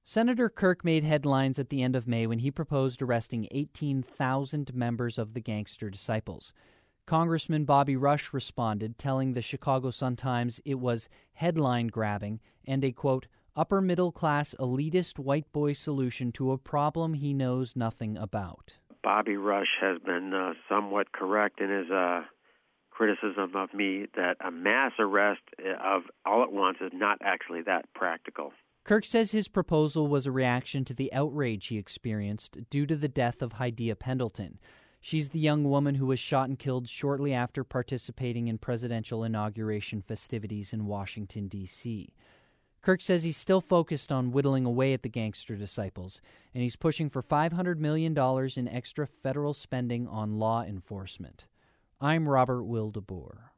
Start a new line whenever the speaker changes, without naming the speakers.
Senator Kirk made headlines at the end of May when he proposed arresting 18,000 members of the Gangster Disciples. Congressman Bobby Rush responded, telling the Chicago Sun-Times it was headline-grabbing and a, quote, upper-middle-class elitist white boy solution to a problem he knows nothing about.
Bobby Rush has been somewhat correct in his criticism of me that a mass arrest of all at once is not actually that practical.
Kirk says his proposal was a reaction to the outrage he experienced due to the death of Hydea Pendleton. She's the young woman who was shot and killed shortly after participating in presidential inauguration festivities in Washington, D.C. Kirk says he's still focused on whittling away at the Gangster Disciples, and he's pushing for $500 million in extra federal spending on law enforcement. I'm Robert Wildeboer.